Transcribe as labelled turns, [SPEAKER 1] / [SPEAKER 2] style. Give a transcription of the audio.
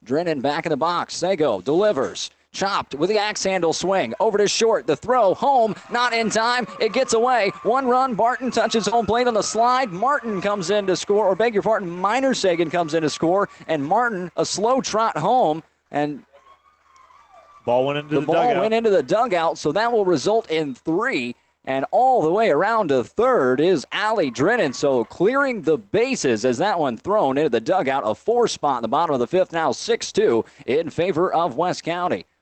[SPEAKER 1] Drennan back in the box. Sego delivers. Chopped with the axe handle swing. Over to short. The throw. Home. Not in time. It gets away. One run. Barton touches home plate on the slide. Martin comes in to score. Or beg your pardon, Minor Sagan comes in to score. And Martin, a slow trot home. And
[SPEAKER 2] ball went into the
[SPEAKER 1] ball
[SPEAKER 2] dugout.
[SPEAKER 1] went into the dugout. So that will result in 3. And all the way around to third is Allie Drennan. So clearing the bases as that one thrown into the dugout. A 4 spot in the bottom of the 5th. Now 6-2 in favor of West County.